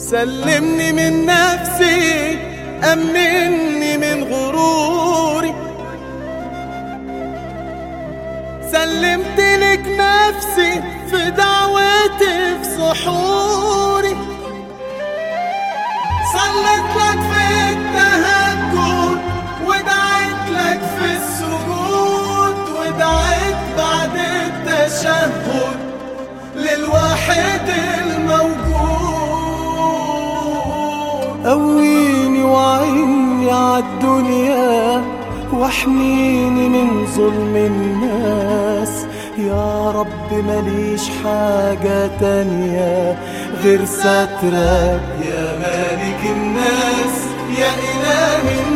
سلمني من نفسي، أمنني من غروري، سلمت لك نفسي في دعوتي في سحوري، صليت لك في التهجد ودعيت لك في السجود، ودعيت بعد التشهد للواحد الموجود. قويني وعيني عالدنيا واحميني من ظلم الناس يا رب، ماليش حاجة تانية غير سترك يا مالك الناس يا إلهي.